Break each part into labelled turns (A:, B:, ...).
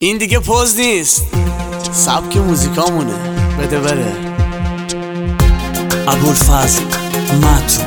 A: این دیگه پوز نیست، سبک موزیکامونه. بده بره.
B: ابوالفضل متو.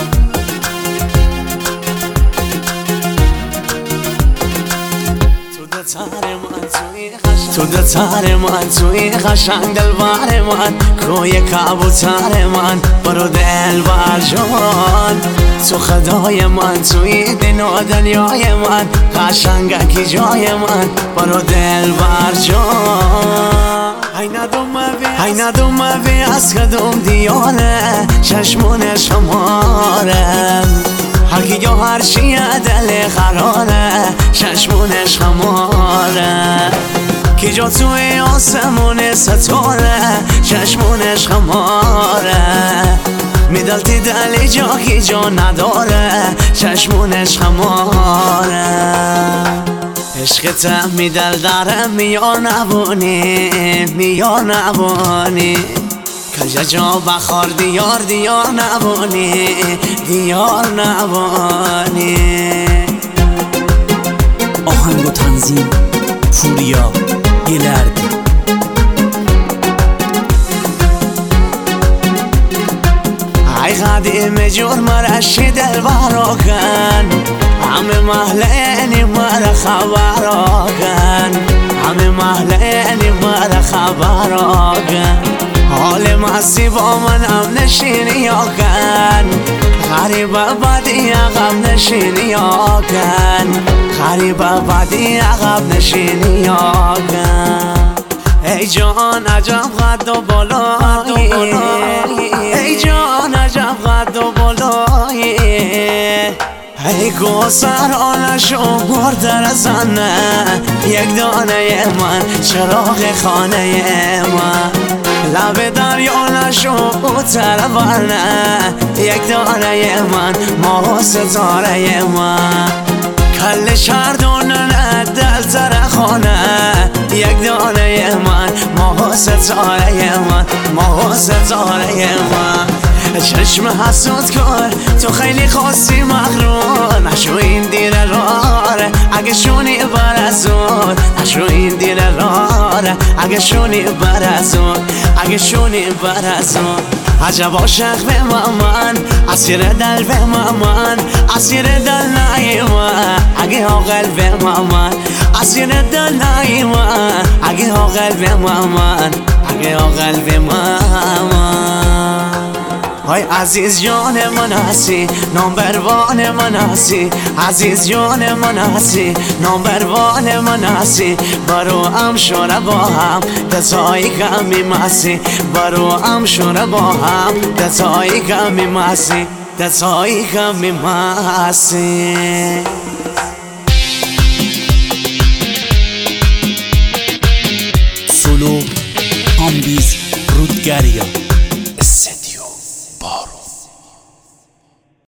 A: تو دتر من توی قشنگ دلبر من، روی کبوتر من برو دلبر جان. تو خدای من توی دین و دنیای من، قشنگکی جای من برو دلبر جان. ای ندوم بی از کدوم دیاره، چشمون شماره هرکی یا هر چیه دل قراره، چشمونش خماره کی جا توی آسمون ستاره، چشمونش خماره میدلتی دلی جا کی جا نداره، چشمونش خماره. عشقت میدل داره میار نبونی کجا جا بخار دیار نبونی
B: آهنگ و تنظیم پوریا گلردی.
A: ای قدیم جرم رشی دل براکن، همه محله مر خبراکن، همه محله مر خبراکن. حال مستی با من هم نشینی آکن، غریب بدی عقب نشینی آکن، غریب بدی عقب نشینی آکن. ای جان عجب قد و بالایی، ای جان عجب قد و بالایی. ای گوسر آنشو مرد زنه، یک دانه من چراغ خانه من. لب دریا نشو ترورنه، یک دانه من ماه ستاره من. کل شردونه دل ترخانه، یک دانه من ماه ستاره من، ماه ستاره من. چشم حسود کن تو خیلی خواستی مغرور، نشو این دیر راره اگه شونی برزون، نشو این دیر راره اگه شونی برزون، اگه شونی برزون. عجب عاشق به من، اسیر دل به من، اسیر دل نایمه اگه عاقل به من، اسیر دل نایمه اگه عاقل به من، اگه عاقل به من. های عزیز جان من هستی، نامبر وان من هستی، عزیز جان من هستی، نامبر وان من هستی. برو هم شوره با هم دتایی کمی مستی، برو هم شوره با هم دتایی کمی مستی، دتایی کمی مستی.
B: سولو آمبیز رودگریا.